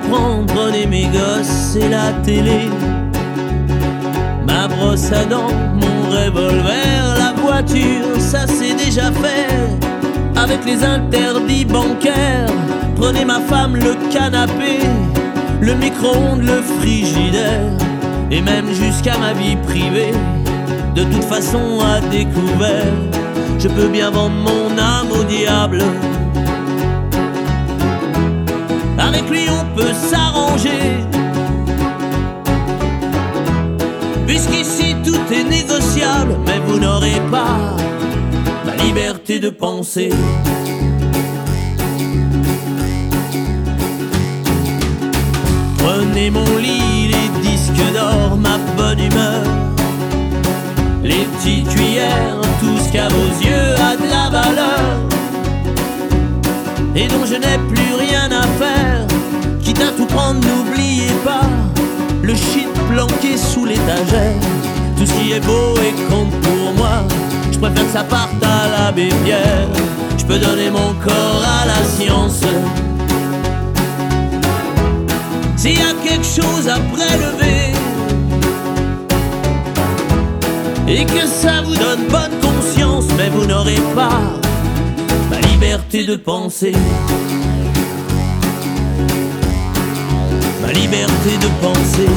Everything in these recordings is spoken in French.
prendre, prenez mes gosses et la télé, ma brosse à dents, mon revolver, la voiture, ça c'est déjà fait. Avec les interdits bancaires, prenez ma femme, le canapé, le micro-ondes, le frigidaire, et même jusqu'à ma vie privée. De toute façon à découvert, je peux bien vendre mon âme au diable. Avec lui on peut s'arranger, puisqu'ici tout est négociable. Mais vous n'aurez pas ma liberté de penser. Prenez mon lit, les disques d'or, ma bonne humeur, les petites cuillères, tout ce qu'à vos yeux a de la valeur et dont je n'ai plus rien à faire. Quitte à tout prendre, n'oubliez pas le shit planqué sous l'étagère. Tout ce qui est beau et compte pour moi, je préfère que ça parte à l'abbé Pierre. Je peux donner mon corps à la science. S'il y a quelque chose à prélever et que ça vous donne bonne conscience, mais vous n'aurez pas ma liberté de penser. Ma liberté de penser.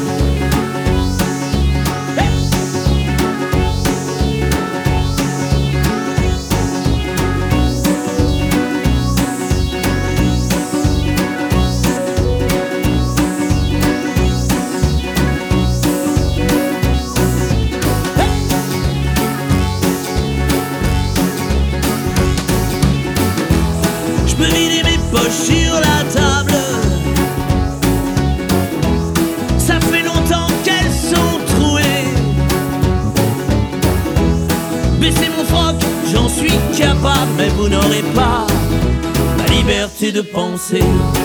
Je peux vider mes poches sur la table, ça fait longtemps qu'elles sont trouées. Baisser mon froc, j'en suis capable, mais vous n'aurez pas ma liberté de penser.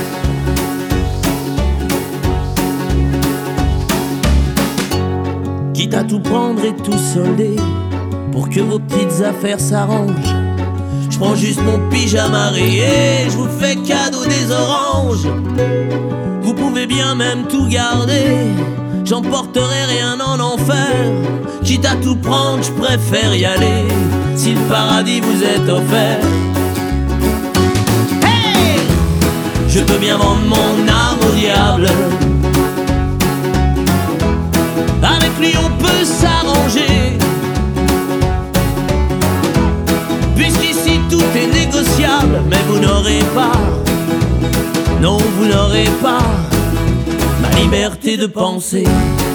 Quitte à tout prendre et tout solder pour que vos petites affaires s'arrangent, je prends juste mon pyjama rayé, je vous fais cadeau des oranges. Vous pouvez bien même tout garder, j'emporterai rien en enfer. Quitte à tout prendre, je préfère y aller si le paradis vous est offert. Hey! Je peux bien vendre mon âme au diable. Avec lui on peut s'arranger, puisqu'ici tout est négociable. Mais vous n'aurez pas, non vous n'aurez pas ma liberté de penser.